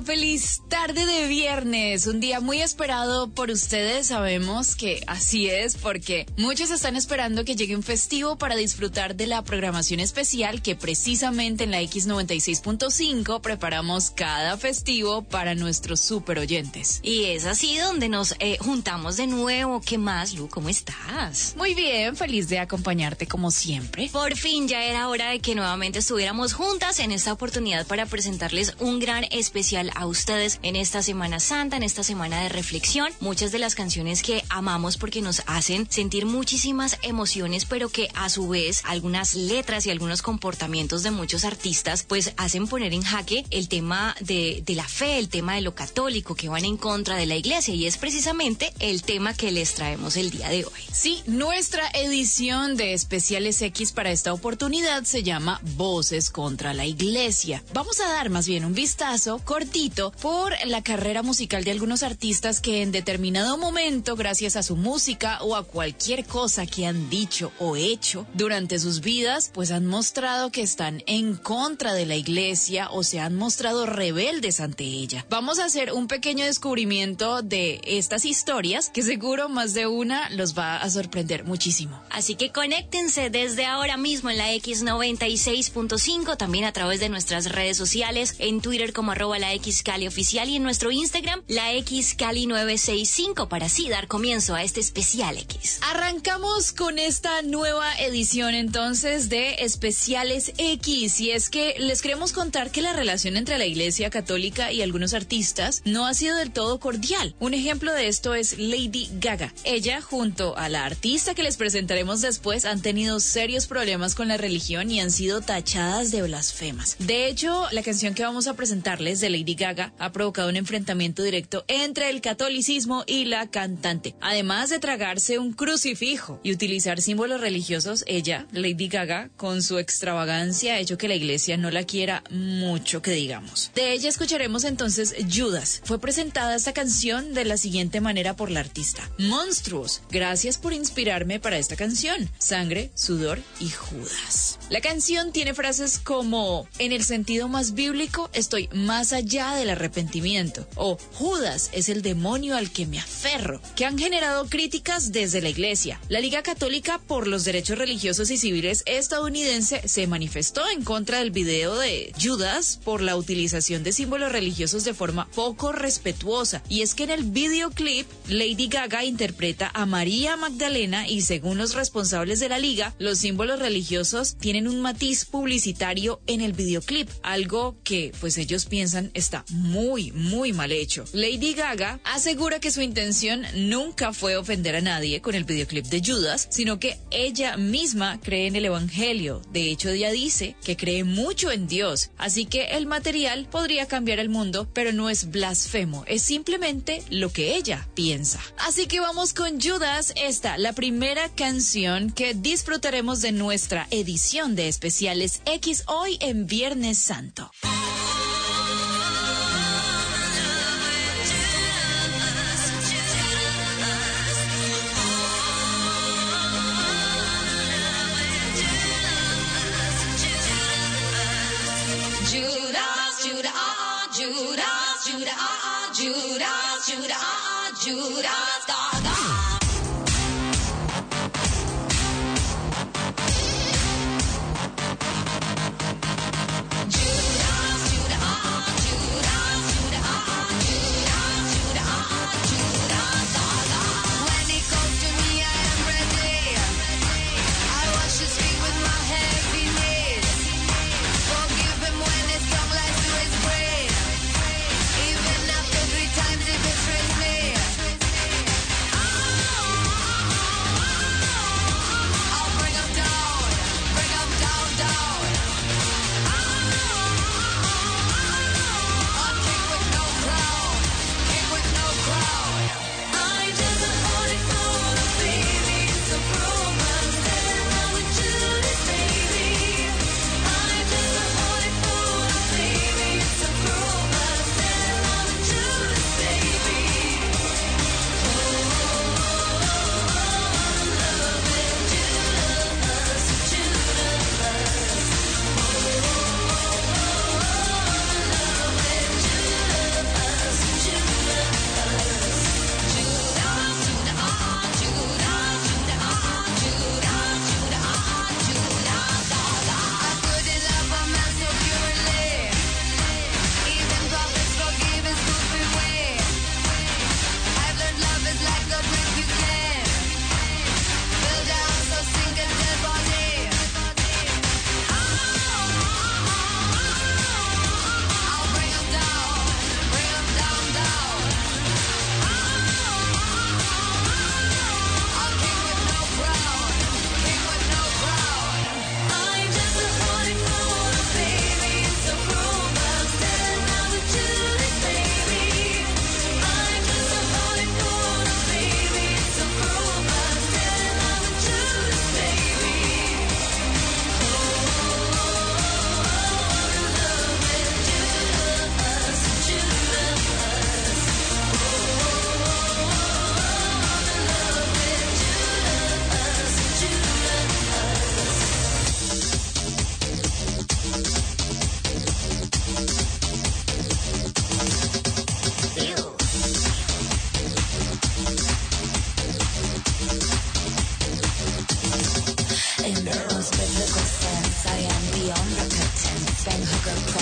feliz tarde de viernes, un día muy esperado por ustedes. Sabemos que así es porque muchos están esperando que llegue un festivo para disfrutar de la programación especial que precisamente en la X96.5 preparamos cada festivo para nuestros super oyentes. Y es así donde nos juntamos de nuevo. ¿Qué más, Lu? ¿Cómo estás? Muy bien, feliz de acompañarte como siempre. Por fin ya era hora de que nuevamente estuviéramos juntas en esta oportunidad para presentarles un gran especial a ustedes en esta Semana Santa, en esta semana de reflexión. Muchas de las canciones que amamos porque nos hacen sentir muchísimas emociones, pero que a su vez algunas letras y algunos comportamientos de muchos artistas pues hacen poner en jaque el tema de la fe, el tema de lo católico, que van en contra de la iglesia, y es precisamente el tema que les traemos el día de hoy. Sí, nuestra edición de Especiales X para esta oportunidad se llama Voces contra la Iglesia. Vamos a dar más bien un vistazo cortito por la carrera musical de algunos artistas que en determinado momento, gracias a su música o a cualquier cosa que han dicho o hecho durante sus vidas, pues han mostrado que están en contra de la iglesia o se han mostrado rebeldes ante ella. Vamos a hacer un pequeño descubrimiento de estas historias que seguro más de una los va a sorprender muchísimo. Así que conéctense desde ahora mismo en la X96.5, también a través de nuestras redes sociales, en Twitter como @laXCaliOficial y en nuestro Instagram, la XCali965, para así dar comienzo a este especial X. Arrancamos con esta nueva edición entonces de Especiales X, y es que les queremos contar que la relación entre la Iglesia Católica y algunos artistas no ha sido del todo cordial. Un ejemplo de esto es Lady Gaga. Ella, junto a la artista que les presentaremos después, han tenido serios problemas con la religión y han sido tachadas de blasfemas. De hecho, la canción que vamos a presentarles de Lady Gaga ha provocado un enfrentamiento directo entre el catolicismo y la cantante. Además de tragarse un crucifijo y utilizar símbolos religiosos, ella, Lady Gaga, con su extravagancia ha hecho que la iglesia no la quiera mucho, que digamos. De ella escucharemos entonces Judas. Fue presentada esta canción de la siguiente manera por la artista: Monstruos, gracias por inspirarme para esta canción. Sangre, sudor y Judas. La canción tiene frases como: en el sentido más bíblico, estoy más allá del arrepentimiento, o Judas es el demonio al que me aferro, que han generado críticas desde la iglesia. La Liga Católica por los Derechos Religiosos y Civiles estadounidense se manifestó en contra del video de Judas por la utilización de símbolos religiosos de forma poco respetuosa, y es que en el videoclip Lady Gaga interpreta a María Magdalena y según los responsables de la liga, los símbolos religiosos tienen un matiz publicitario en el videoclip, algo que pues ellos piensan está muy mal hecho. Lady Gaga asegura que su intención nunca fue ofender a nadie con el videoclip de Judas, sino que ella misma cree en el evangelio. De hecho, ella dice que cree mucho en Dios, así que el material podría cambiar el mundo, pero no es blasfemo, es simplemente lo que ella piensa. Así que vamos con Judas, la primera canción que disfrutaremos de nuestra edición de Especiales X hoy en Viernes Santo. Even after 3 times he betrayed me.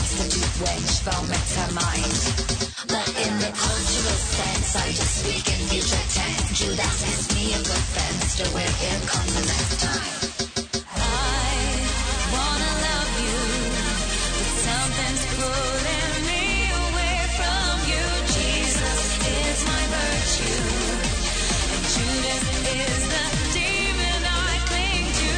prostitute wench foments her mind. But in the cultural sense, I just speak in future tense. Judas is me a good fence to where here comes the next time. I wanna love you, but something's pulling me away from you. Jesus is my virtue, and Judas is the demon I cling to.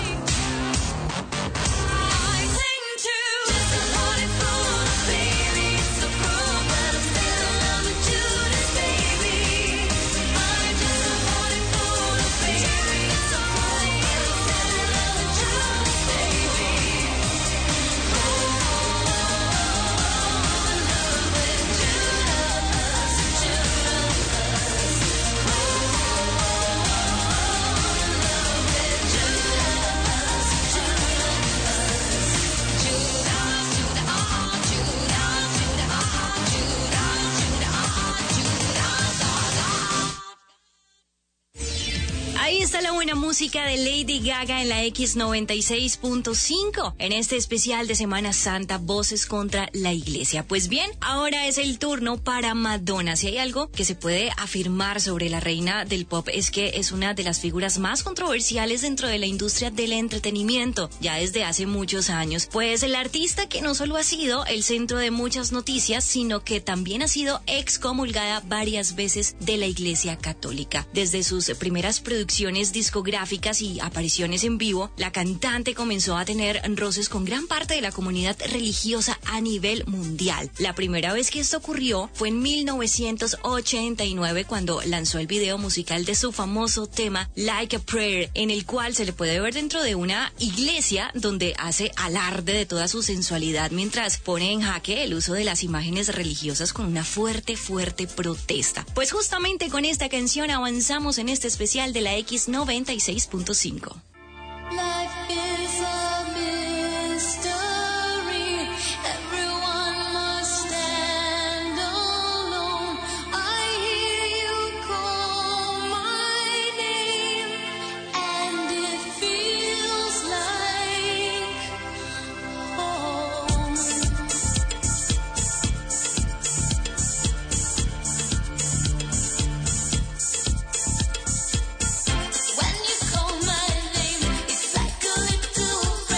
I cling to disappointed fool, baby. It's so cruel, but I'm still in love with Judas, baby. I'm disappointed fool, baby. It's so cruel, but I'm still in love with Judas, baby. Oh, in love with Judas, Judas. Oh, in love with Judas, Ahí está la buena música de Lady Gaga en la X96.5 en este especial de Semana Santa, Voces contra la Iglesia. Pues bien, ahora es el turno para Madonna. Si hay algo que se puede afirmar sobre la reina del pop es que es una de las figuras más controversiales dentro de la industria del entretenimiento, ya desde hace muchos años. Pues el artista que no solo ha sido el centro de muchas noticias, sino que también ha sido excomulgada varias veces de la Iglesia Católica. Desde sus primeras producciones discográficas y apariciones en vivo, la cantante comenzó a tener roces con gran parte de la comunidad religiosa a nivel mundial. La primera vez que esto ocurrió fue en 1989 cuando lanzó el video musical de su famoso tema Like a Prayer, en el cual se le puede ver dentro de una iglesia donde hace alarde de toda su sensualidad mientras pone en jaque el uso de las imágenes religiosas con una fuerte protesta. Pues justamente con esta canción avanzamos en este especial de la X96.5. life is a mystery. Everyone must stand alone. I hear you call my name, and it feels like home. When you call my name, it's like a little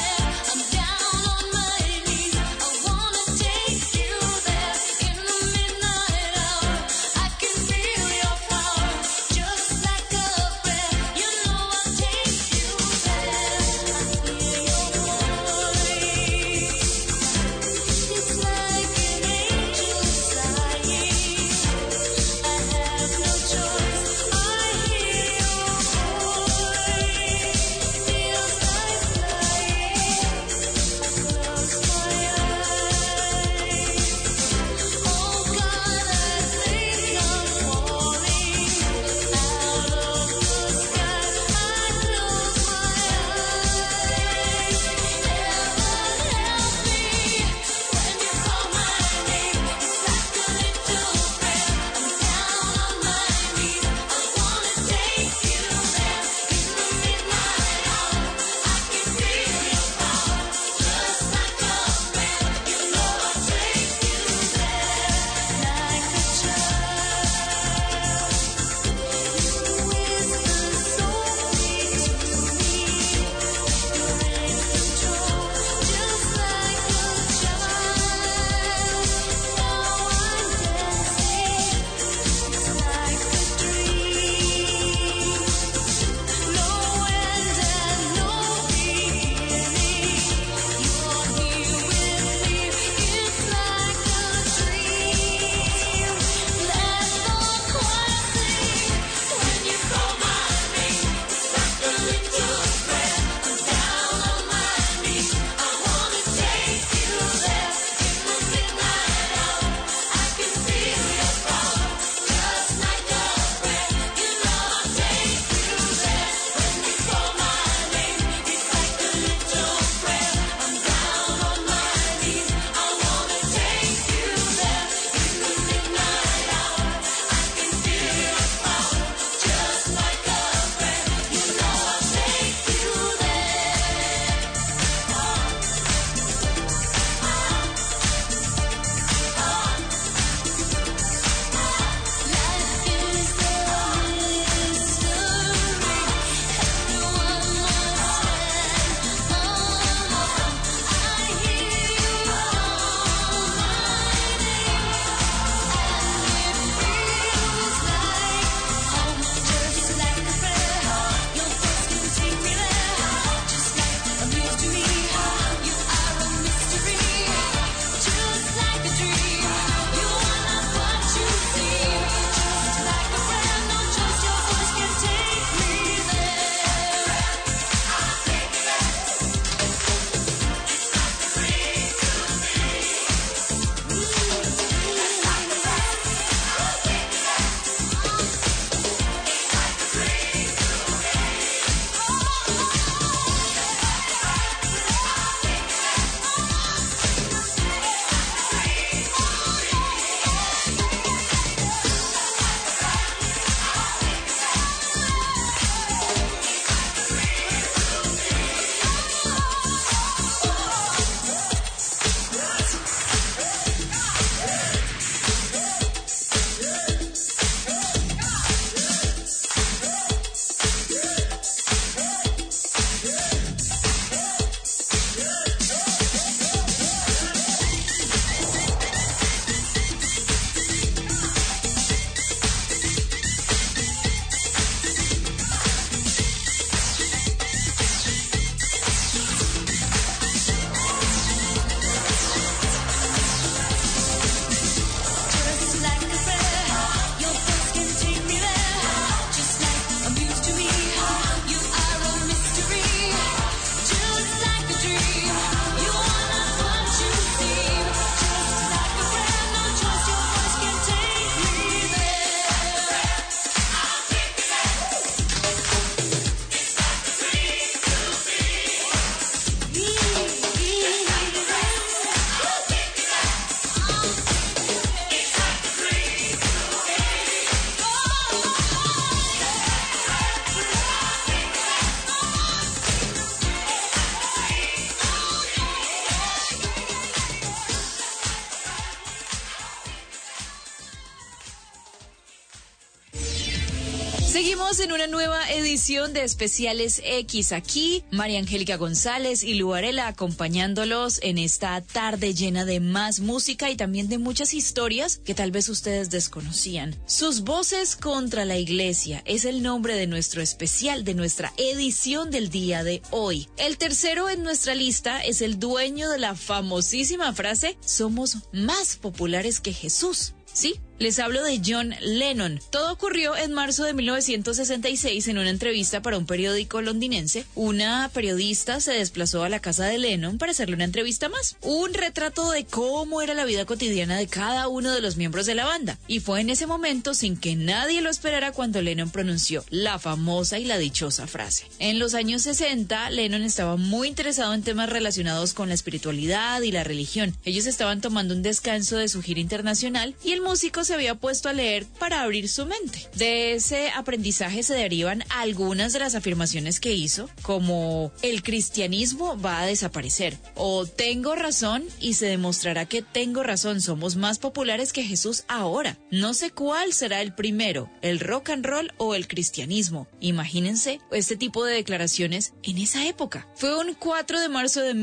Seguimos en una nueva edición de Especiales X. Aquí, María Angélica González y Lu Varela acompañándolos en esta tarde llena de más música y también de muchas historias que tal vez ustedes desconocían. Sus voces contra la iglesia es el nombre de nuestro especial, de nuestra edición del día de hoy. El tercero en nuestra lista es el dueño de la famosísima frase: somos más populares que Jesús. Sí, les hablo de John Lennon. Todo ocurrió en marzo de 1966 en una entrevista para un periódico londinense. Una periodista se desplazó a la casa de Lennon para hacerle una entrevista más. Un retrato de cómo era la vida cotidiana de cada uno de los miembros de la banda. Y fue en ese momento, sin que nadie lo esperara, cuando Lennon pronunció la famosa y la dichosa frase. En los años 60, Lennon estaba muy interesado en temas relacionados con la espiritualidad y la religión. Ellos estaban tomando un descanso de su gira internacional y el músico se había puesto a leer para abrir su mente. De ese aprendizaje se derivan algunas de las afirmaciones que hizo, como: el cristianismo va a desaparecer, o tengo razón y se demostrará que tengo razón, somos más populares que Jesús ahora. No sé cuál será el primero, el rock and roll o el cristianismo. Imagínense este tipo de declaraciones en esa época. Fue un 4 de marzo de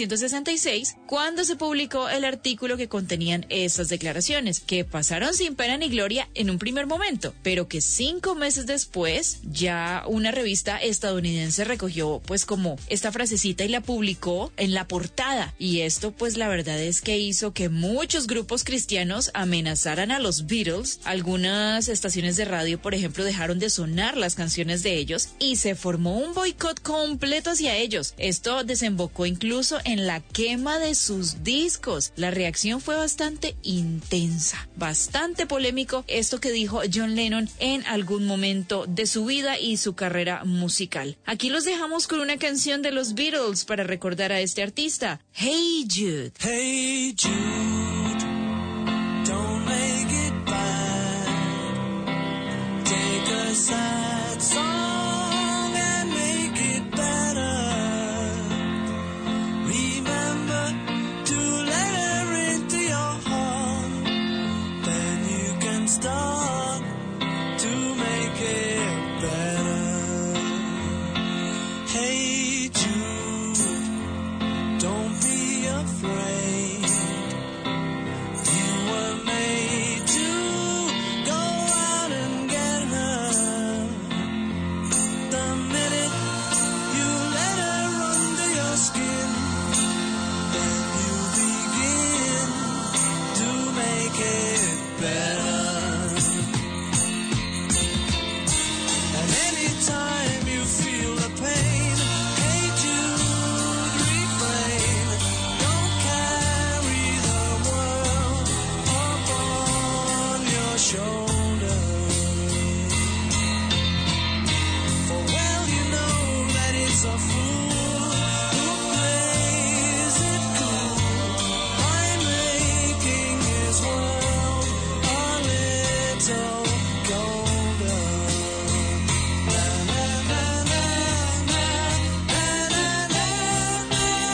1966 cuando se publicó el artículo que contenían esas declaraciones, que pasaron sin pena ni gloria en un primer momento, pero que 5 meses después ya una revista estadounidense recogió pues como esta frasecita y la publicó en la portada. Y esto pues la verdad es que hizo que muchos grupos cristianos amenazaran a los Beatles. Algunas estaciones de radio, por ejemplo, dejaron de sonar las canciones de ellos y se formó un boicot completo hacia ellos. Esto desembocó incluso en la quema de sus discos. La reacción fue bastante intensa, bastante polémico esto que dijo John Lennon en algún momento de su vida y su carrera musical. Aquí los dejamos con una canción de los Beatles para recordar a este artista, Hey Jude. Hey Jude, don't make it bad. Take a sad song and make it better. Remember to let her into your heart. Then you can start to make it better. Hey Jude, don't be afraid. You were made to go out and get her. The minute you let her under your skin, then you begin to make it better. And anytime you feel the pain, hey Jude, refrain. Don't carry the world upon your shoulders. For well you know that it's a fool who plays it cool by making his world a little colder. Na, na, na, na, na, na, na,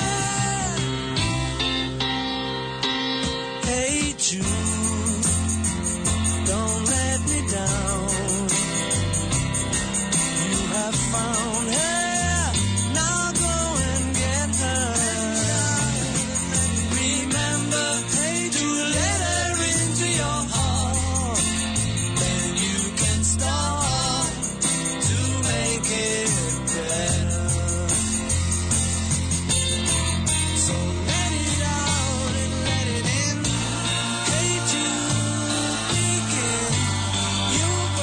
na. Hey Jude, don't let me down. You have found her, now go and get her. Remember, hey, to let her into your heart. Then you can start to make it better. So let it out and let it in. Hey Jude, begin. You'll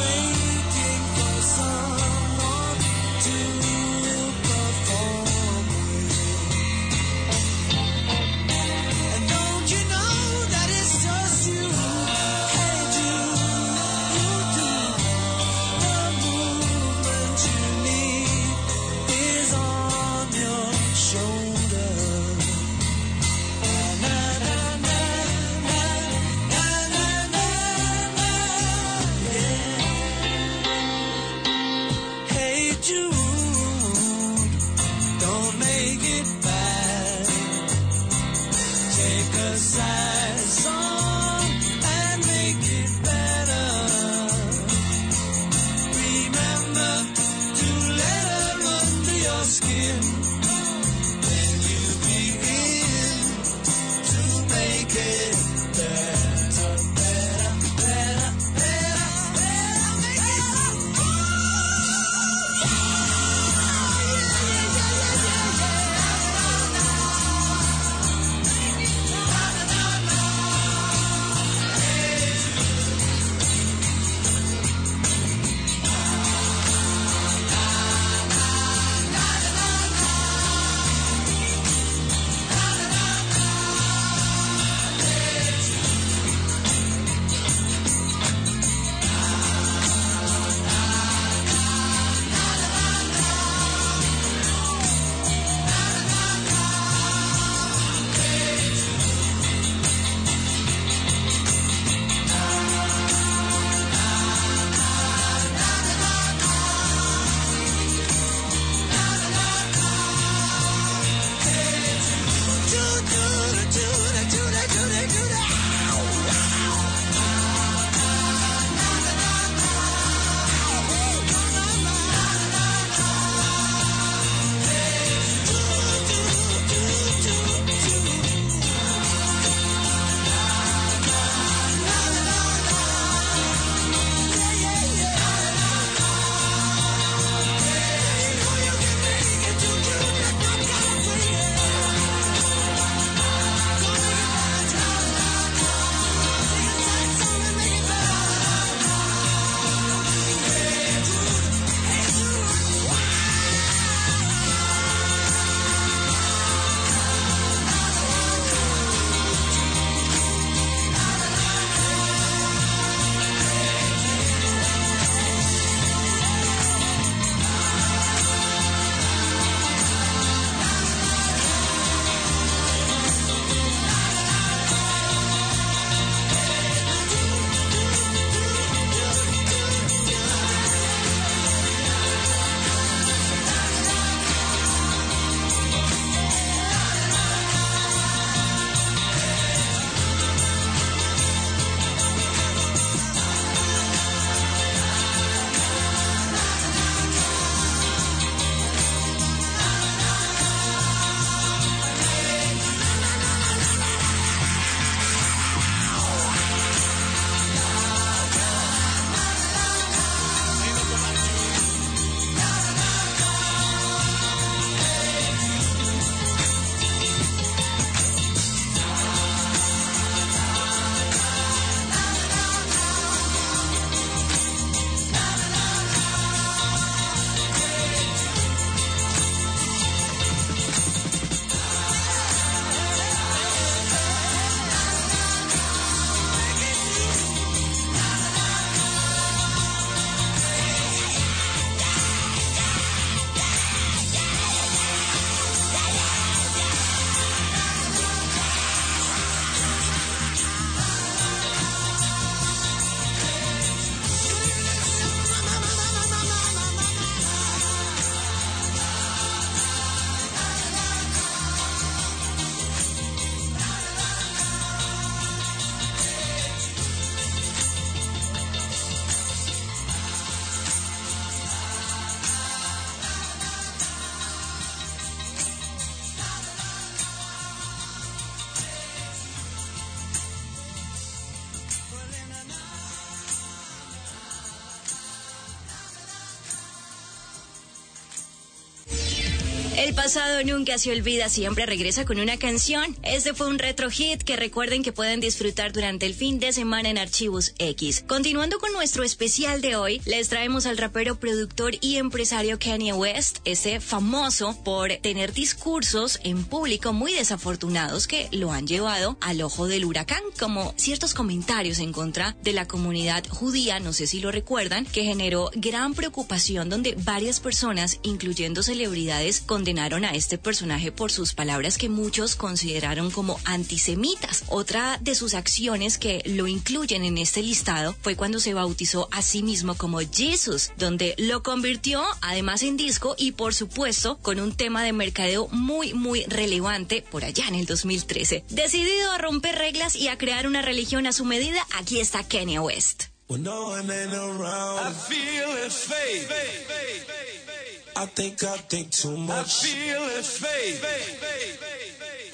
El pasado nunca se olvida, siempre regresa con una canción. Este fue un retro hit que recuerden que pueden disfrutar durante el fin de semana en Archivos X. Continuando con nuestro especial de hoy, les traemos al rapero, productor y empresario Kanye West, ese famoso por tener discursos en público muy desafortunados que lo han llevado al ojo del huracán, como ciertos comentarios en contra de la comunidad judía, no sé si lo recuerdan, que generó gran preocupación donde varias personas, incluyendo celebridades, condenaron a este personaje por sus palabras que muchos consideraron como antisemitas. Otra de sus acciones que lo incluyen en este listado fue cuando se bautizó a sí mismo como Jesus, donde lo convirtió además en disco y por supuesto con un tema de mercadeo muy relevante por allá en el 2013. Decidido a romper reglas y a crear una religión a su medida, aquí está Kanye West. When no one ain't around, I feel his faith. I think too much. I feel his faith.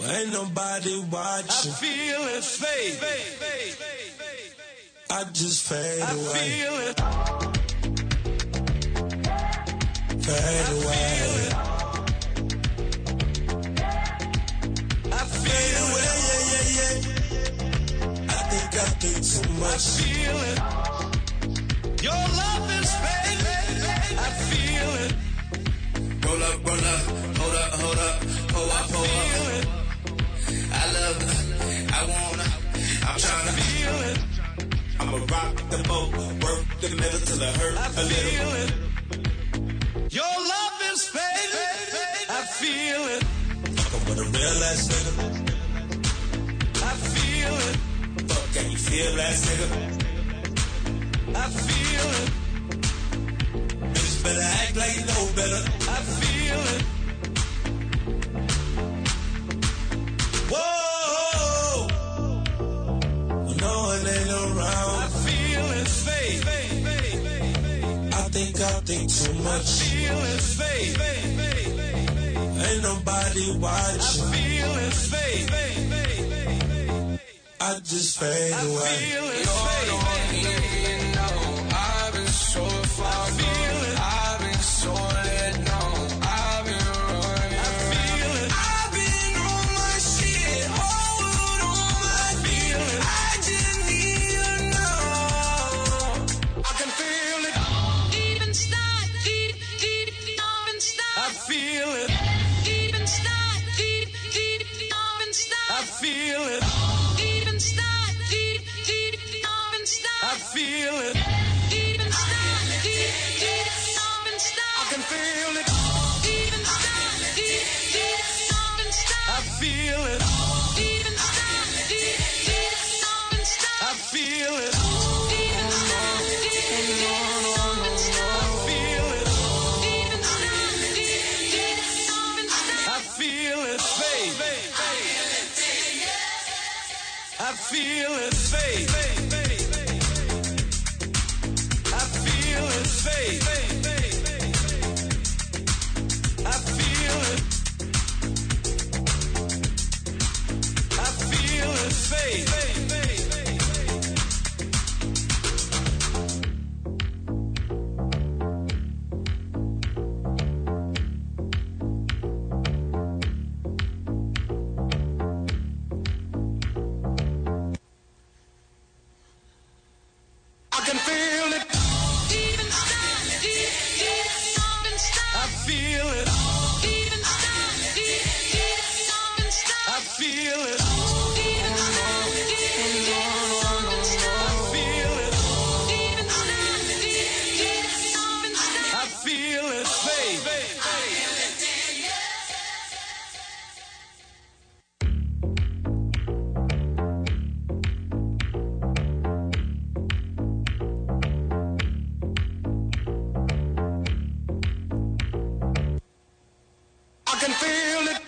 Ain't nobody watching. I feel it fade. I just fade away. I feel it. Fade away. I feel it. Yeah. I think too much. I feel it. Your love is fake. I feel it. Roll up, hold up. Feel it. I love it. I wanna. I'm trying to feel it. I'ma rock the boat, work the middle till it hurt a little. It. Your love is fake. I feel it. Fuckin' with a real ass nigga. I feel it. Fuck, can you feel that nigga? I feel it. Bitch better act like you know better. I feel it. Whoa. No one ain't around. I feel it fade. I think too much. I feel it fade. Ain't nobody watching. I feel it fade. I just fade away. I feel it fade. I've been so far gone. I've been so let down. I've been running. I feel it. I've been on my shit. Hold on my feeling. I just need to know. I can feel it. Even start. I feel it. Even start. I feel it. Even start. I feel it. Even start. I can feel it. Even start. I feel it. Even start. I feel it. Even start. I feel it. Even start. I feel it fade. I feel it fade. I feel it fade. I feel it. I feel it fade. I can feel it. Even start. I feel it. Even start. I feel it. Even start. I feel it. Even start. I feel it fade. I can feel it.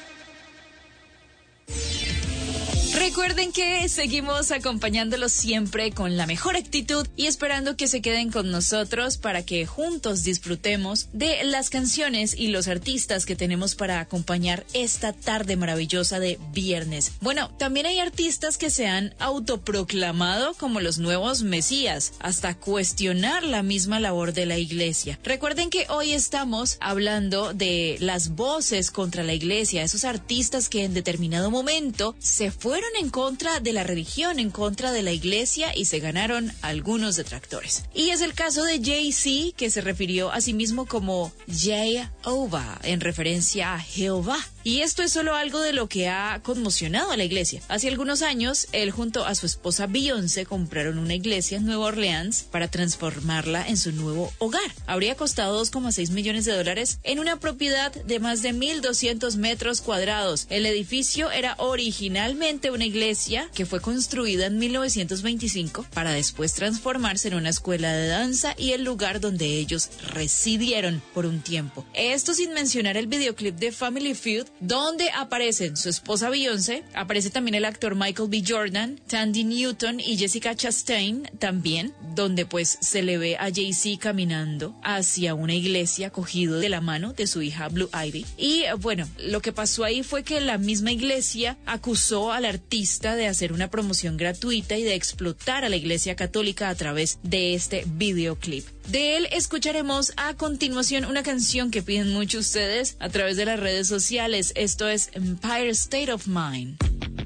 Recuerden que seguimos acompañándolos siempre con la mejor actitud y esperando que se queden con nosotros para que juntos disfrutemos de las canciones y los artistas que tenemos para acompañar esta tarde maravillosa de viernes. Bueno, también hay artistas que se han autoproclamado como los nuevos mesías, hasta cuestionar la misma labor de la iglesia. Recuerden que hoy estamos hablando de las voces contra la iglesia, esos artistas que en determinado momento se fueron en contra de la religión, en contra de la iglesia y se ganaron algunos detractores. Y es el caso de Jay-Z, que se refirió a sí mismo como Jehová, en referencia a Jehová. Y esto es solo algo de lo que ha conmocionado a la iglesia. Hace algunos años, él junto a su esposa Beyoncé compraron una iglesia en Nueva Orleans para transformarla en su nuevo hogar. Habría costado $2,6 millones en una propiedad de más de 1,200 metros cuadrados. El edificio era originalmente una iglesia que fue construida en 1925 para después transformarse en una escuela de danza y el lugar donde ellos residieron por un tiempo. Esto sin mencionar el videoclip de Family Feud, donde aparecen su esposa Beyoncé, aparece también el actor Michael B. Jordan, Tandy Newton y Jessica Chastain también, donde pues se le ve a Jay-Z caminando hacia una iglesia cogido de la mano de su hija Blue Ivy. Y bueno, lo que pasó ahí fue que la misma iglesia acusó al artista de hacer una promoción gratuita y de explotar a la iglesia católica a través de este videoclip. De él escucharemos a continuación una canción que piden mucho ustedes a través de las redes sociales. Esto es Empire State of Mind.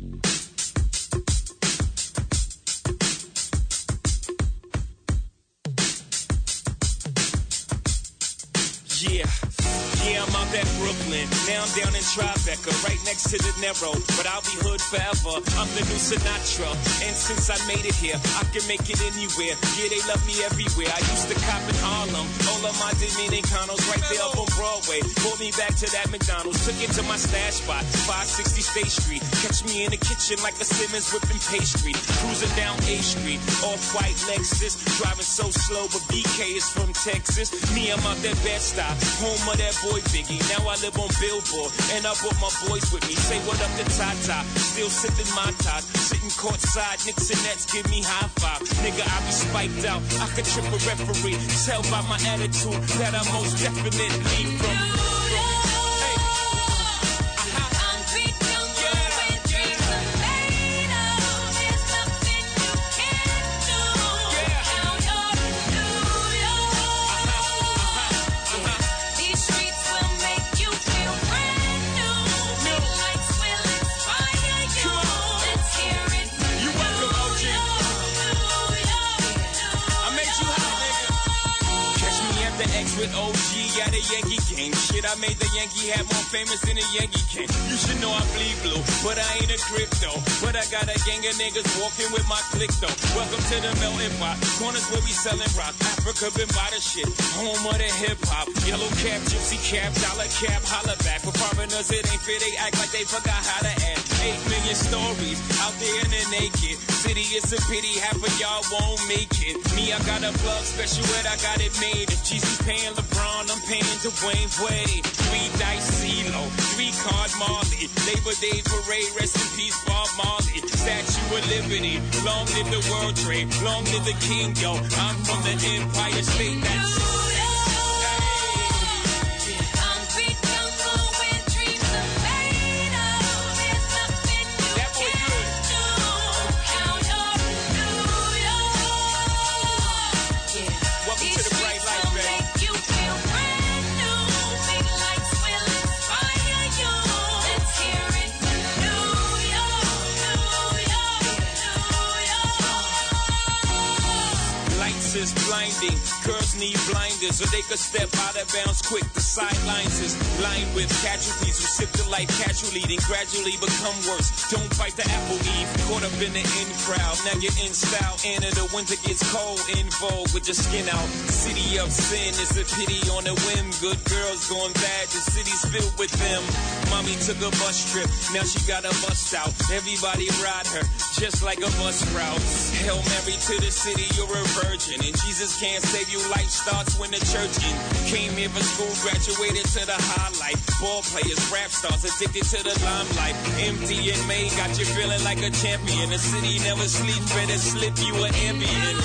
Yeah, I'm out at Brooklyn. Now I'm down in Tribeca, right next to De Niro. But I'll be hood forever. I'm the new Sinatra. And since I made it here, I can make it anywhere. Yeah, they love me everywhere. I used to cop in Harlem. All of my Dominicanos right there up on Broadway. Pulled me back to that McDonald's. Took it to my stash spot, 560 State Street. Catch me in the kitchen like a Simmons whipping pastry. Cruising down A Street, off-white Lexus. Driving so slow, but BK is from Texas. Me, I'm out that Bed-Stuy, home of that boy Biggie. Now I live on Billboard, and I brought my boys with me. Say what up to Tata, still sipping my top. Sitting courtside, Knicks and Nets give me high five. Nigga, I be spiked out, I could trip a referee. Tell by my attitude that I most definitely from. With OG at a Yankee game. Shit, I made the Yankee hat more famous than a Yankee can. You should know I bleed blue, but I ain't a crypto. But I got a gang of niggas walking with my click though. Welcome to the melting pot. Corners where we selling rock. Africa been by the shit. Home of the hip hop. Yellow cap, gypsy cap, dollar cap, holla back. For foreigners, it ain't fair. They act like they forgot how to act. 8 million stories out there in the naked city. It's a pity half of y'all won't make it. Me, I got a plug special and I got it made. If Jesus paying LeBron, I'm paying Dwayne Wade. 3 dice CeeLo, 3 card Marley. Labor Day parade, rest in peace Bob Marley. Statue of Liberty, long live the World Trade, long live the King, yo. I'm from the Empire State, that's is blinding. Girls need blinders so they could step out of bounds quick. The sidelines is lined with casualties who sip the life casually, then gradually become worse. Don't fight the apple eve. Caught up in the in crowd. Now you're in style. And in the winter gets cold. In vogue with your skin out. City of sin is a pity on a whim. Good girls going bad. The city's filled with them. Mommy took a bus trip. Now she got a bust out. Everybody ride her just like a bus route. Hail Mary to the city. You're a virgin. And Jesus can't save you. Life starts when the church came here for school, graduated to the highlight. Ball players, rap stars, addicted to the limelight. Empty and May got you feeling like a champion. The city never sleeps, better slip you an ambient.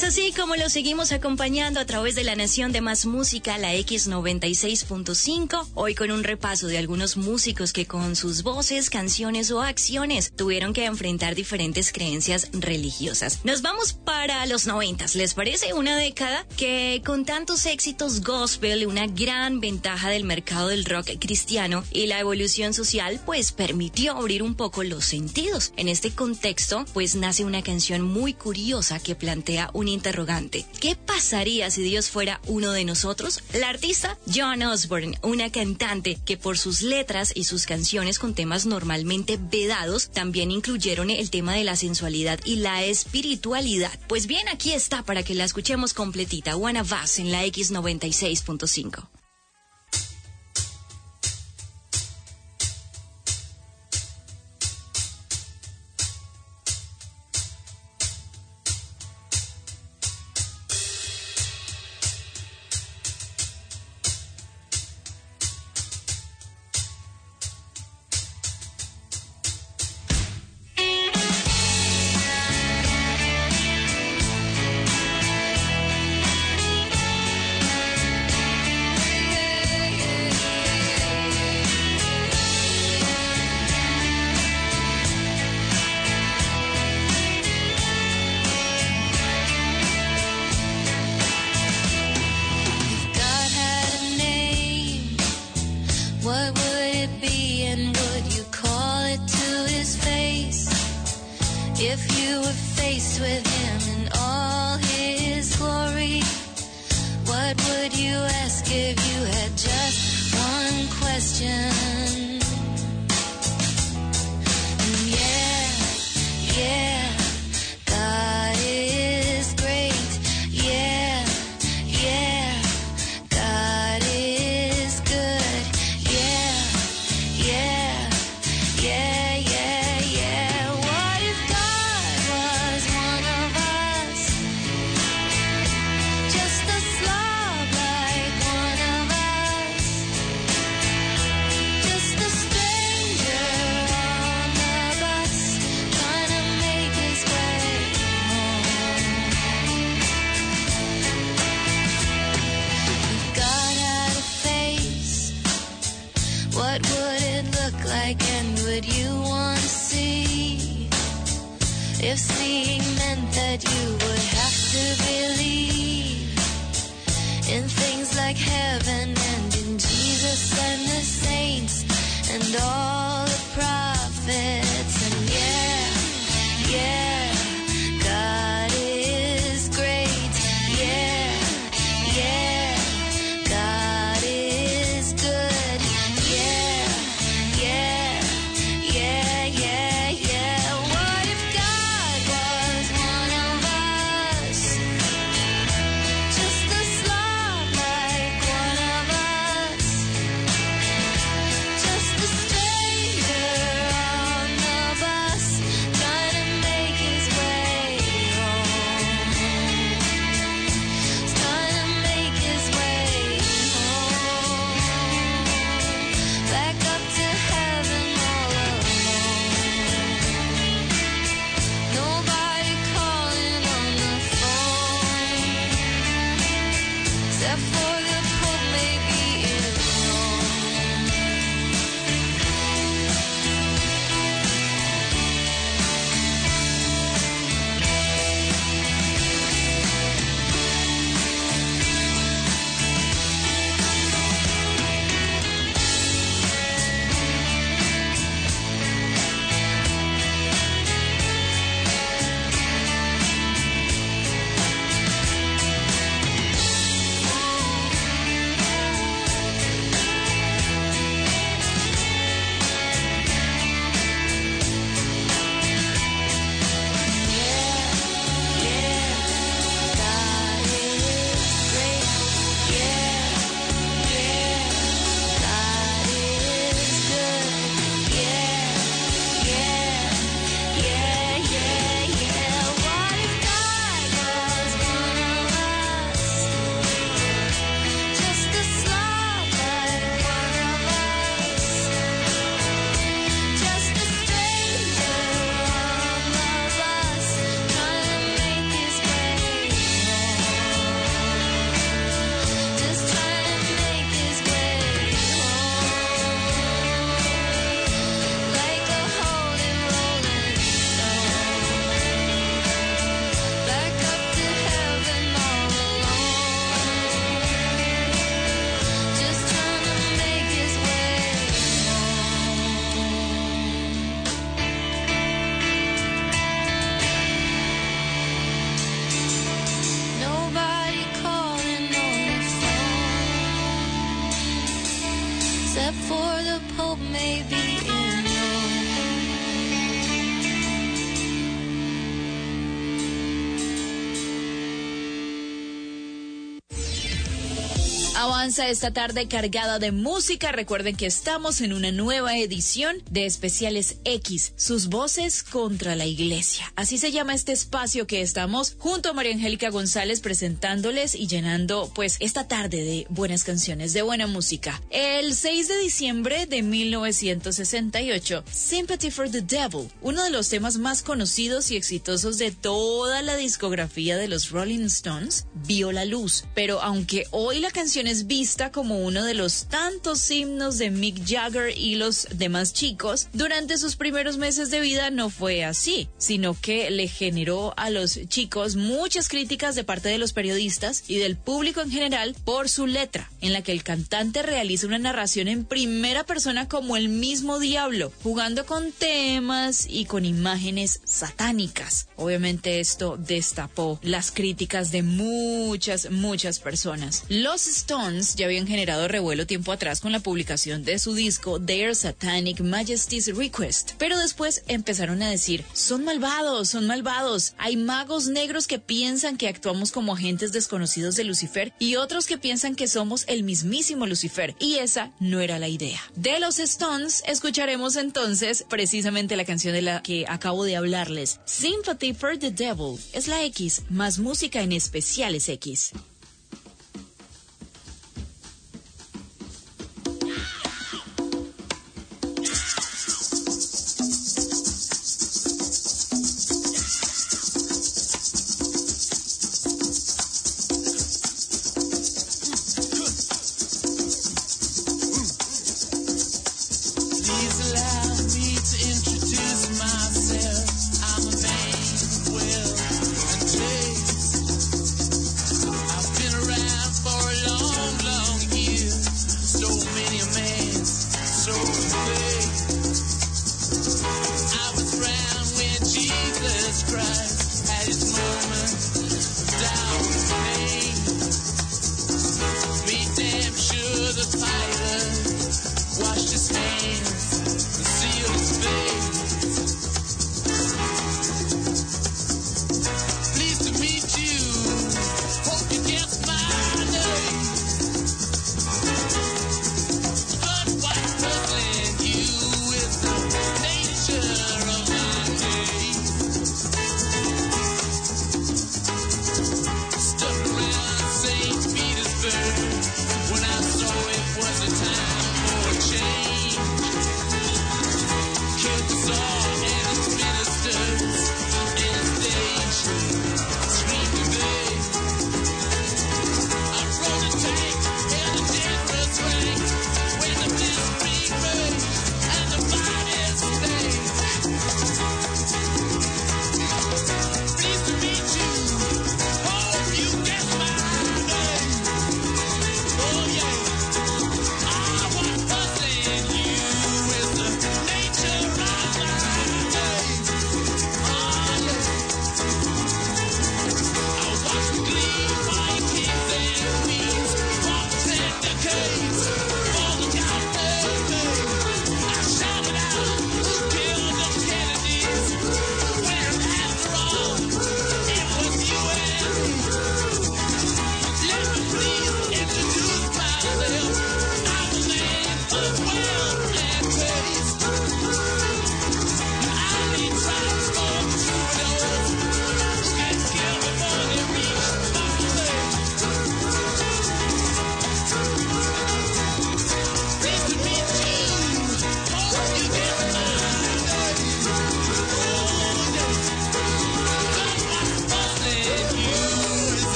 Es así como lo seguimos acompañando a través de la Nación de Más Música, la X96.5, hoy con un repaso de algunos músicos que con sus voces, canciones o acciones tuvieron que enfrentar diferentes creencias religiosas. Nos vamos para los 90, ¿les parece? Una década que con tantos éxitos gospel, una gran ventaja del mercado del rock cristiano y la evolución social, pues permitió abrir un poco los sentidos. En este contexto, pues nace una canción muy curiosa que plantea un interrogante. ¿Qué pasaría si Dios fuera uno de nosotros? La artista Joan Osborne, una cantante que por sus letras y sus canciones con temas normalmente vedados, también incluyeron el tema de la sensualidad y la espiritualidad. Pues bien, aquí está para que la escuchemos completita. One of Us en la X96.5. What would it be and would you call it to his face? If you were faced with him in all his glory, what would you ask if you had just one question? And yeah, God is great. Yeah, God is good. Yeah. What if God was one of us? Just a slob like one of us. Just a stranger on the bus trying to make his way home. If God had a face, what would it look like and would you want to see? If seeing meant that you would have to believe in things like heaven and in Jesus and the saints and all the prophets. And yeah, God is great. Yeah, God is good. Yeah. What if God was one of us? Just a slob like one of us. Just a stranger on the bus trying to make except for the Pope, maybe in Rome. Avanza esta tarde cargada de música. Recuerden que estamos en una nueva edición de Especiales X, sus voces contra la iglesia. Así se llama este espacio que estamos junto a María Angélica González presentándoles y llenando pues esta tarde de buenas canciones, de buena música. El 6 de diciembre de 1968, Sympathy for the Devil, uno de los temas más conocidos y exitosos de toda la discografía de los Rolling Stones, vio la luz. Pero aunque hoy la canción es vista como uno de los tantos himnos de Mick Jagger y los demás chicos, durante sus primeros meses de vida no fue así, sino que le generó a los chicos muchas críticas de parte de los periodistas y del público en general por su letra, en la que el cantante realiza una narración en primera persona como el mismo diablo, jugando con temas y con imágenes satánicas. Obviamente esto destapó las críticas de muchas personas. Los Stones ya habían generado revuelo tiempo atrás con la publicación de su disco Their Satanic Majesty's Request, pero después empezaron a decir, son malvados, hay magos negros que piensan que actuamos como agentes desconocidos de Lucifer y otros que piensan que somos el mismísimo Lucifer, y esa no era la idea. De los Stones escucharemos entonces precisamente la canción de la que acabo de hablarles, Sympathy for the Devil. Es la X, más música en Especiales X. I'm a man of will and taste.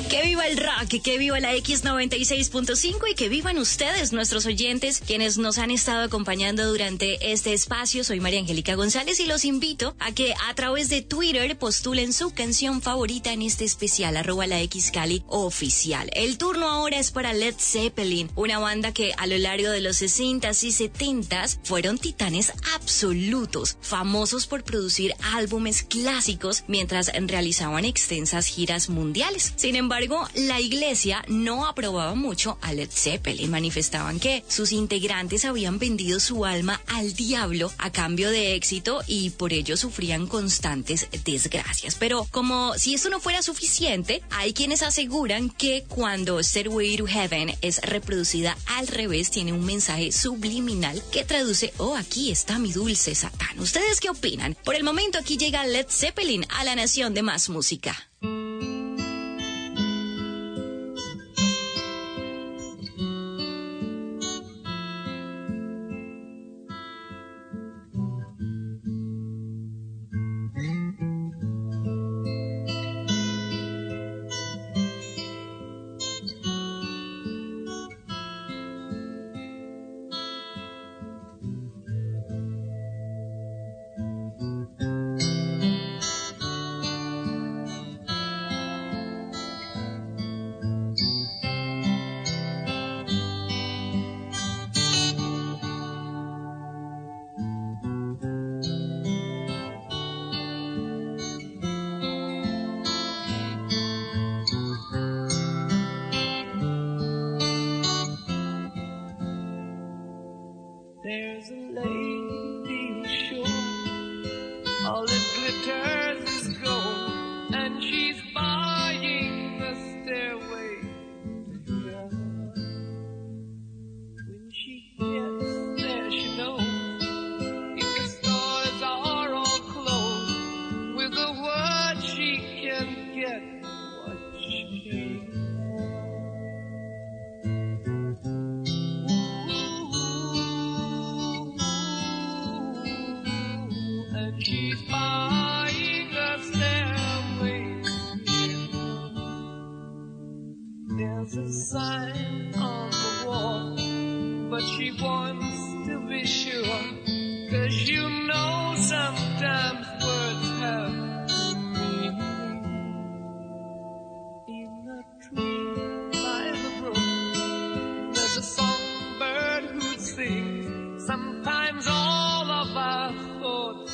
Que viva el rock, que viva la X96.5 y que vivan ustedes, nuestros oyentes, quienes nos han estado acompañando durante este espacio. Soy María Angélica González y los invito a que a través de Twitter postulen su canción favorita en este especial, @laXCali oficial. El turno ahora es para Led Zeppelin, una banda que a lo largo de los 60s y 70s fueron titanes absolutos, famosos por producir álbumes clásicos mientras realizaban extensas giras mundiales. Sin embargo, la iglesia no aprobaba mucho a Led Zeppelin. Manifestaban que sus integrantes habían vendido su alma al diablo a cambio de éxito y por ello sufrían constantes desgracias. Pero como si esto no fuera suficiente, hay quienes aseguran que cuando Stairway to Heaven es reproducida al revés, tiene un mensaje subliminal que traduce: oh, aquí está mi dulce Satán. ¿Ustedes qué opinan? Por el momento aquí llega Led Zeppelin a la nación de más música. There's a lady who's sure all that glitters is gold, and she's buying the stairway to heaven. When she gets there, she knows if the stores are all closed, with a word she can get what she came for. She's buying a stairway to heaven. There's a sign on the wall, but she wants to be sure, 'cause you know sometimes words have meaning. In a tree by the brook, there's a songbird who sings. Sometimes all of our thoughts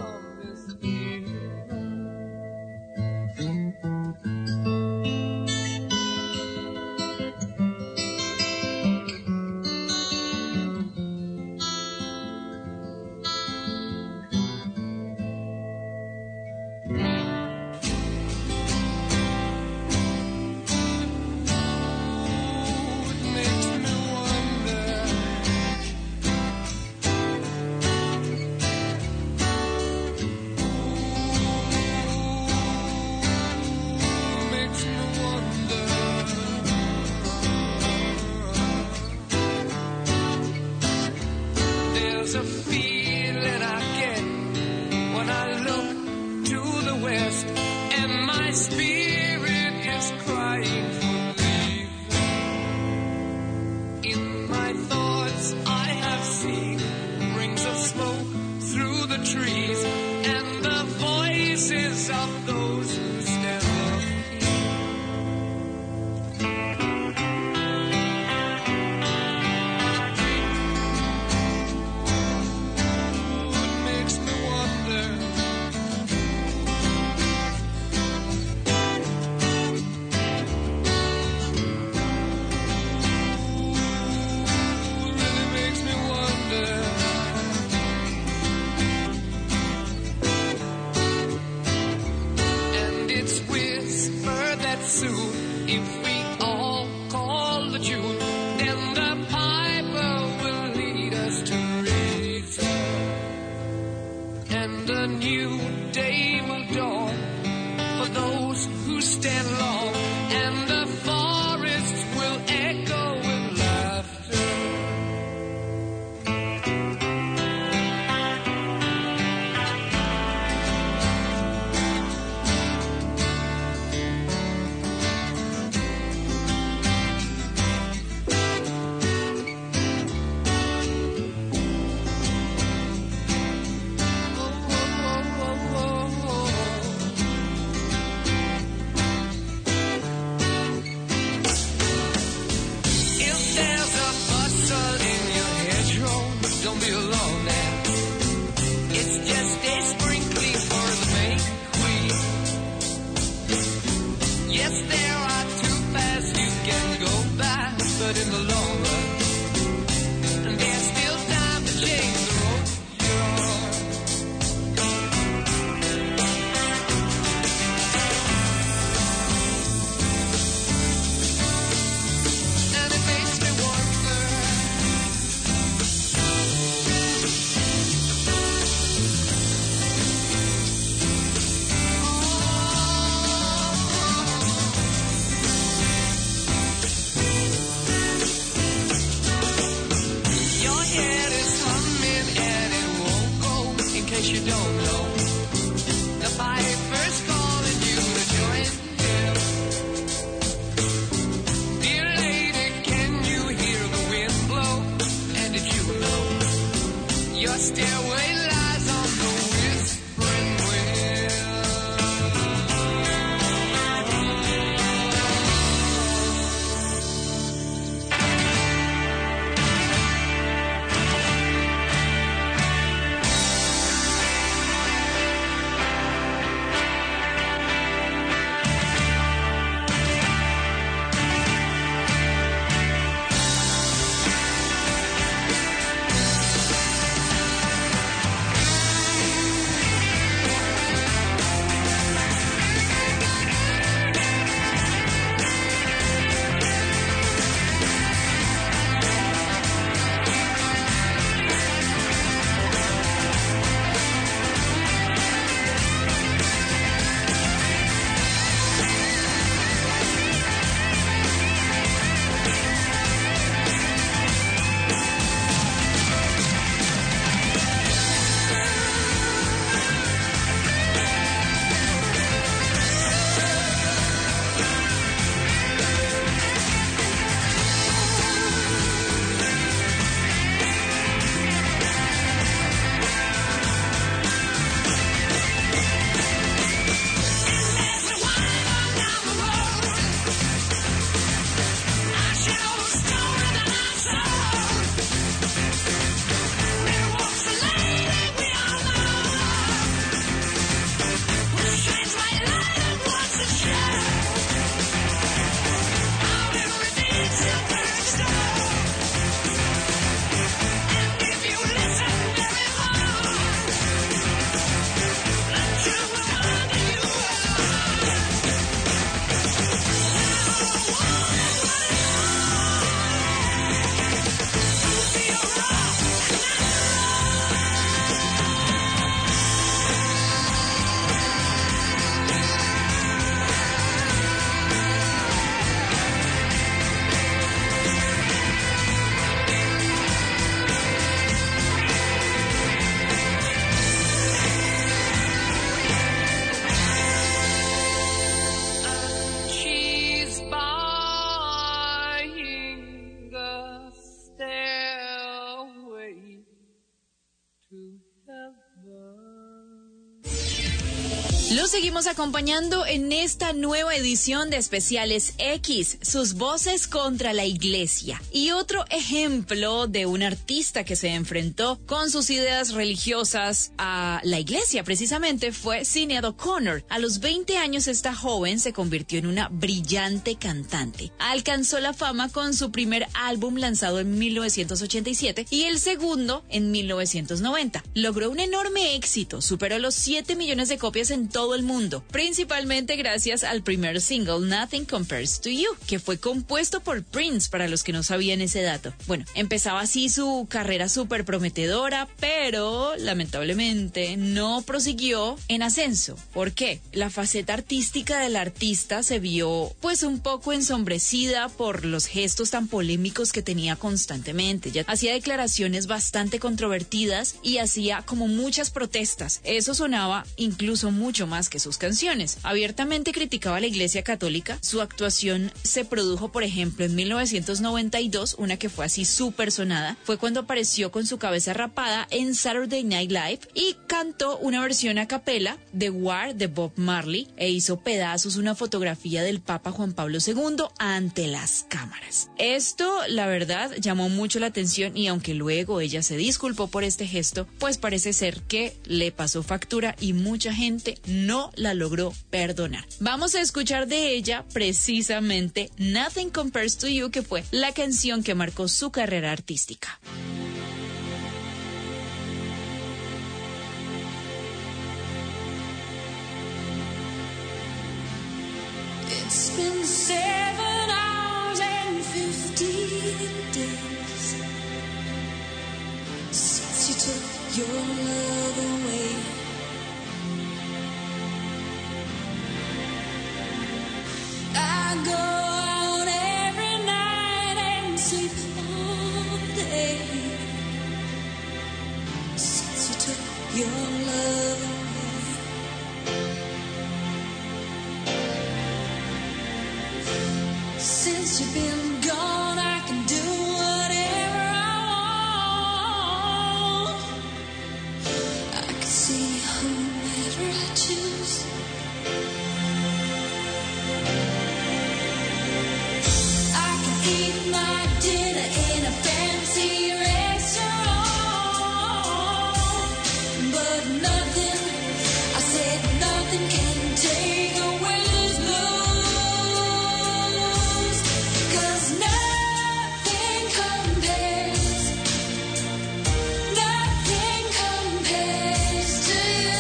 a feeling I get when I look to the west, and my spirit is crying for leaving. In my thoughts I have seen rings of smoke through the trees, and the voices of those who's never been. case you don't know, the piper's calling you to join him. Dear lady, can you hear the wind blow? And did you know your stairway lies on the whispering wind? Los seguimos acompañando en esta nueva edición de Especiales X, sus voces contra la iglesia. Y otro ejemplo de un artista que se enfrentó con sus ideas religiosas a la iglesia precisamente fue Sinéad O'Connor. A los 20 años esta joven se convirtió en una brillante cantante. Alcanzó la fama con su primer álbum lanzado en 1987 y el segundo en 1990. Logró un enorme éxito, superó los 7 millones de copias en todo el mundo, principalmente gracias al primer single Nothing Compares to You, que fue compuesto por Prince, para los que no sabían ese dato. Bueno, empezaba así su carrera súper prometedora, pero lamentablemente no prosiguió en ascenso. ¿Por qué? La faceta artística del artista se vio pues un poco ensombrecida por los gestos tan polémicos que tenía constantemente. Ya hacía declaraciones bastante controvertidas y hacía como muchas protestas. Eso sonaba incluso mucho más que sus canciones. Abiertamente criticaba a la Iglesia Católica. Su actuación se produjo, por ejemplo, en 1992, una que fue así súper sonada. Fue cuando apareció con su cabeza rapada en Saturday Night Live y cantó una versión a capela de War de Bob Marley e hizo pedazos una fotografía del Papa Juan Pablo II ante las cámaras. Esto, la verdad, llamó mucho la atención y aunque luego ella se disculpó por este gesto, pues parece ser que le pasó factura y mucha gente no la logró perdonar. Vamos a escuchar de ella precisamente Nothing Compares to You, que fue la canción que marcó su carrera artística. It's been 7 hours and 15 days since you took your love away. I go out every night and sleep all day since you took your love you've been gone, I can do whatever I want. I can see whomever I choose. I can eat my dinner in a fancy restaurant, but nothing, I said nothing can take away this blues, 'cause nothing compares to you.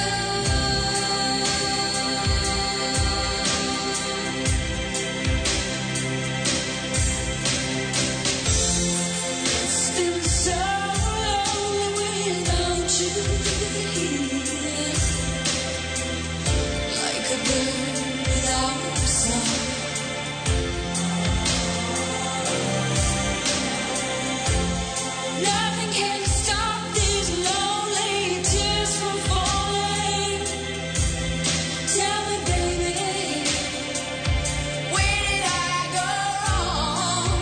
It's been so lonely without you here, like a bird without a song. Nothing can stop these lonely tears from falling. Tell me, baby, where did I go wrong?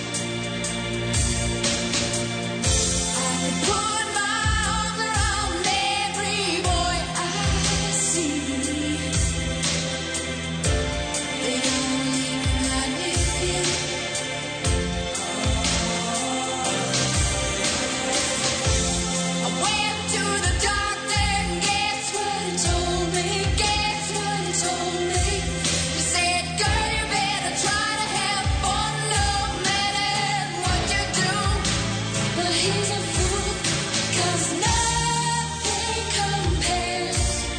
I could put my arms around every boy I see. They don't even let me feel. I went to the doctor and guess what he told me? Guess what he told me? He said, girl, you better try to have fun no matter what you do. But he's a fool, 'cause nothing compares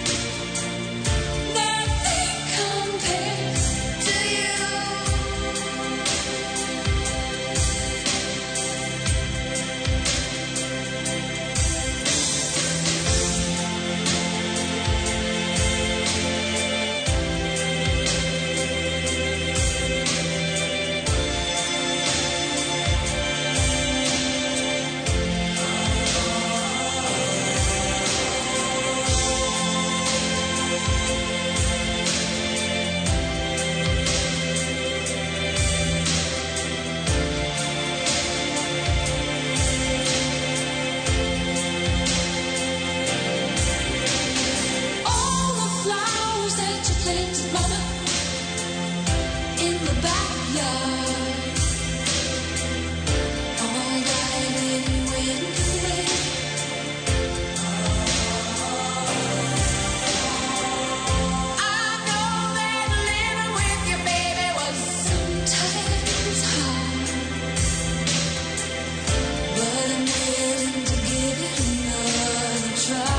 to you. All the flowers that you planted, mama, in the backyard, all died in wind and rain. I know that living with your baby was sometimes hard, but I'm willing to give it another try.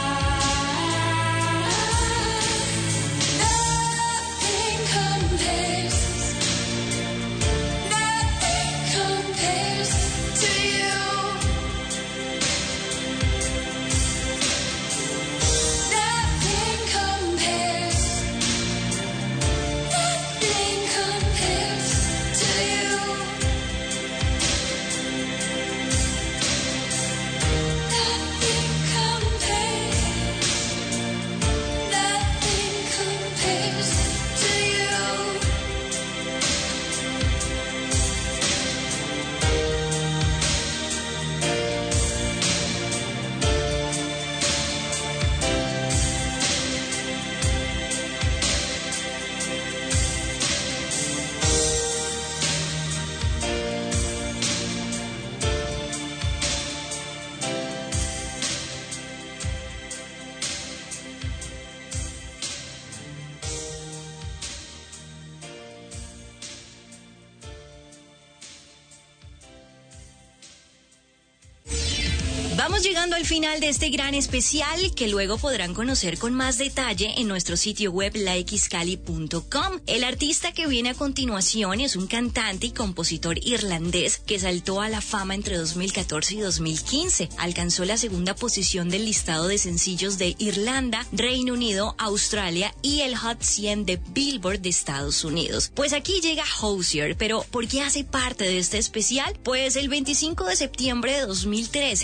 Nothing compares to you. Nothing compares to you. Nothing compares to you. Vamos llegando al final de este gran especial que luego podrán conocer con más detalle en nuestro sitio web laxcali.com. El artista que viene a continuación es un cantante y compositor irlandés que saltó a la fama entre 2014 y 2015. Alcanzó la segunda posición del listado de sencillos de Irlanda, Reino Unido, Australia y el Hot 100 de Billboard de Estados Unidos. Pues aquí llega Hozier, pero ¿por qué hace parte de este especial? Pues el 25 de septiembre de 2013 fue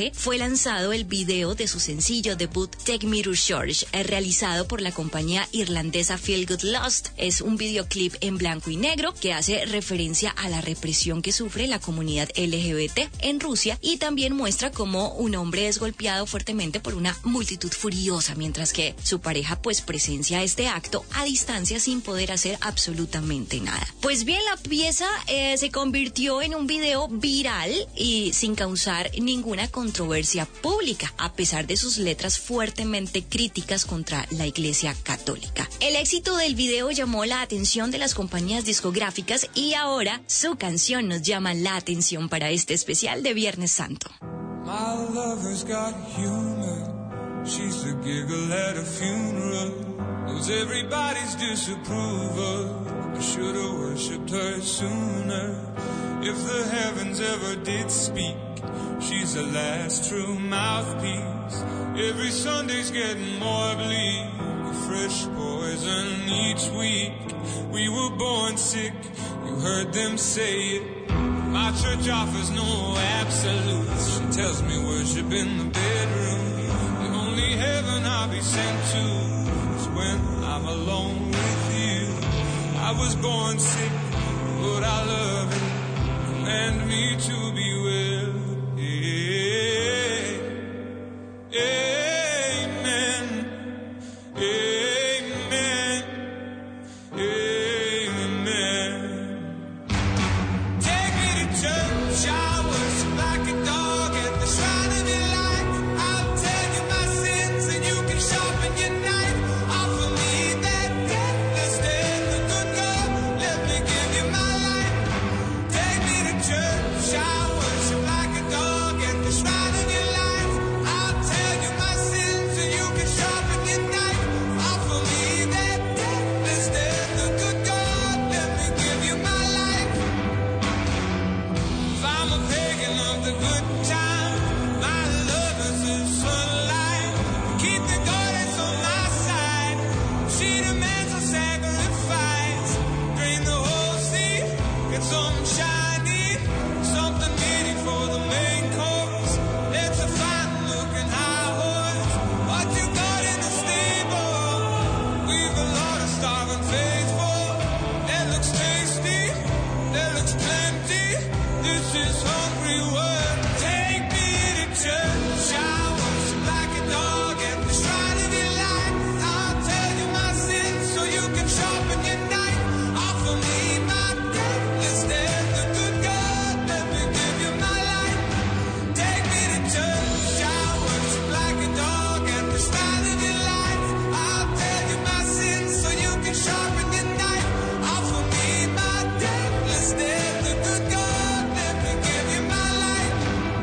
lanzado el video de su sencillo debut Take Me to Church, realizado por la compañía irlandesa Feel Good Lost. Es un videoclip en blanco y negro que hace referencia a la represión que sufre la comunidad LGBT en Rusia y también muestra cómo un hombre es golpeado fuertemente por una multitud furiosa, mientras que su pareja pues presencia este acto a distancia sin poder hacer absolutamente nada. Pues bien, la pieza se convirtió en un video viral y sin causar ninguna controversia pública, a pesar de sus letras fuertemente críticas contra la Iglesia Católica. El éxito del video llamó la atención de las compañías discográficas y ahora su canción nos llama la atención para este especial de Viernes Santo. My lover's got humor. She's a giggle at a funeral. Knows everybody's disapproval. I should've worshipped her sooner. If the heavens ever did speak, she's the last true mouthpiece. Every Sunday's getting more bleak. Fresh poison each week. We were born sick, you heard them say it. My church offers no absolutes. She tells me worship in the bedroom. The only heaven I'll be sent to is when I'm alone with you. I was born sick, but I love it. Command me to be well. Amen. Amen. Amen. Take me to church, I worship like a dog at the shrine of your light. I'll tell you my sins and you can sharpen your knife. Offer me that deathless death, the good God, let me give you my life. Take me to church, I worship like a dog at the shrine of your light. I'll tell you my sins and you can sharpen your knife. Offer me that deathless death, the good God, let me give you my life. If I'm a pagan of the good time, my love is the sunlight. Keep the goddess on my side. She demands a sacrifice. Drain the whole sea, get some shiny, something meaty for the main course. Let's a fine looking high horse. What you got in the stable? We've a lot of starving faithful. That looks tasty, that looks plenty. This is hungry work. Take me to church. I worship like a dog at the shrine of your light. I'll tell you my sins so you can sharpen your knife. Offer me my deathless death, the good God, let me give you my life. Take me to church. I worship like a dog at the shrine of your light. I'll tell you my sins so you can sharpen your knife. Offer me my deathless death, the good God, let me give you my life.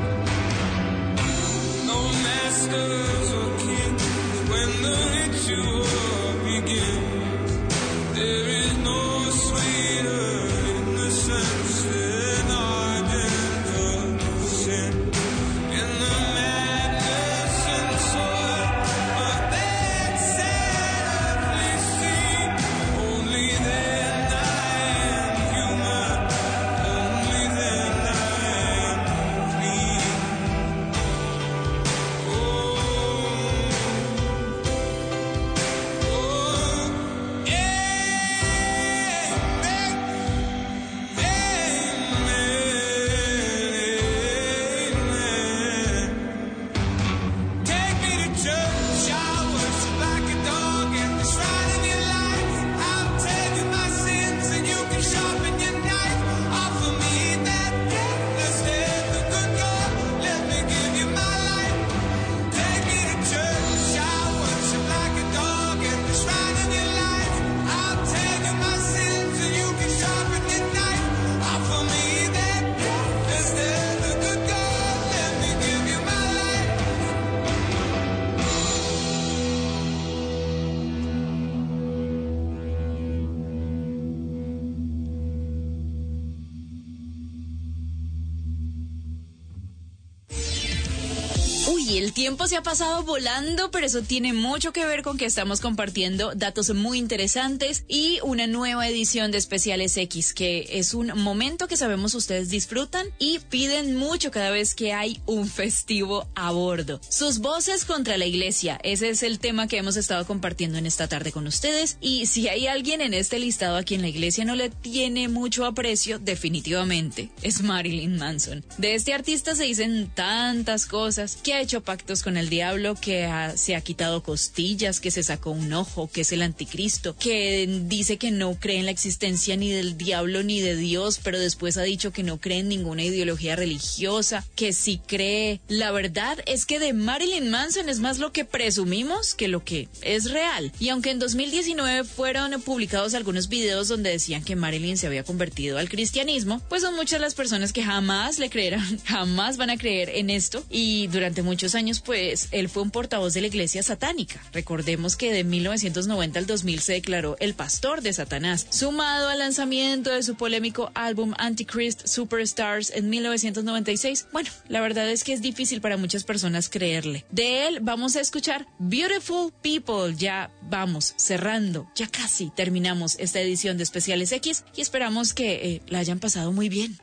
No masters or kings when the ritual begins. There is no sweeter innocence than ardent of sin. In the madness and soil of that sadly scene, only then I am human, only then I am clean. Oh, Ay, el tiempo se ha pasado volando, pero eso tiene mucho que ver con que estamos compartiendo datos muy interesantes y una nueva edición de Especiales X, que es un momento que sabemos ustedes disfrutan y piden mucho cada vez que hay un festivo a bordo. Sus voces contra la iglesia, ese es el tema que hemos estado compartiendo en esta tarde con ustedes, y si hay alguien en este listado a quien la iglesia no le tiene mucho aprecio, definitivamente es Marilyn Manson. De este artista se dicen tantas cosas, que ha hecho pactos con el diablo, que se ha quitado costillas, que se sacó un ojo, que es el anticristo, que dice que no cree en la existencia ni del diablo ni de Dios, pero después ha dicho que no cree en ninguna ideología religiosa, que sí cree. La verdad es que de Marilyn Manson es más lo que presumimos que lo que es real. Y aunque en 2019 fueron publicados algunos videos donde decían que Marilyn se había convertido al cristianismo, pues son muchas las personas que jamás le creerán, jamás van a creer en esto, y durante muchos años pues él fue un portavoz de la iglesia satánica. Recordemos que de 1990 al 2000 se declaró el pastor de Satanás, sumado al lanzamiento de su polémico álbum Antichrist Superstars en 1996. Bueno, la verdad es que es difícil para muchas personas creerle. De él vamos a escuchar Beautiful People. Ya vamos cerrando, ya casi terminamos esta edición de Especiales X y esperamos que la hayan pasado muy bien.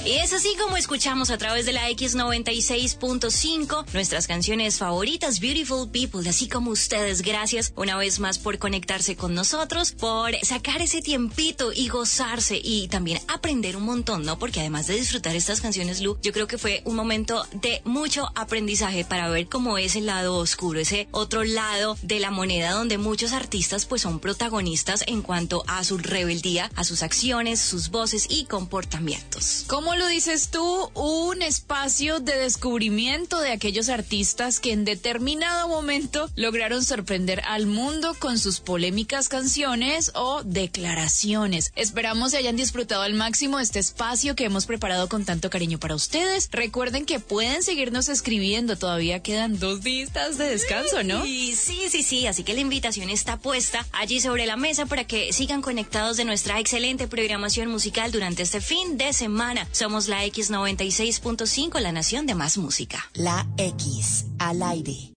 Y es así como escuchamos a través de la X96.5 nuestras canciones favoritas, Beautiful People, así como ustedes. Gracias una vez más por conectarse con nosotros, por sacar ese tiempito y gozarse y también aprender un montón, ¿no? Porque además de disfrutar estas canciones, Lu, yo creo que fue un momento de mucho aprendizaje para ver cómo es el lado oscuro, ese otro lado de la moneda donde muchos artistas pues son protagonistas en cuanto a su rebeldía, a sus acciones, sus voces y comportamientos. ¿Cómo lo dices tú? Un espacio de descubrimiento de aquellos artistas que en determinado momento lograron sorprender al mundo con sus polémicas canciones o declaraciones. Esperamos que hayan disfrutado al máximo este espacio que hemos preparado con tanto cariño para ustedes. Recuerden que pueden seguirnos escribiendo, todavía quedan 2 días de descanso, ¿no? Sí, así que la invitación está puesta allí sobre la mesa para que sigan conectados de nuestra excelente programación musical durante este fin de semana. Somos la X96.5, la nación de más música. La X, al aire.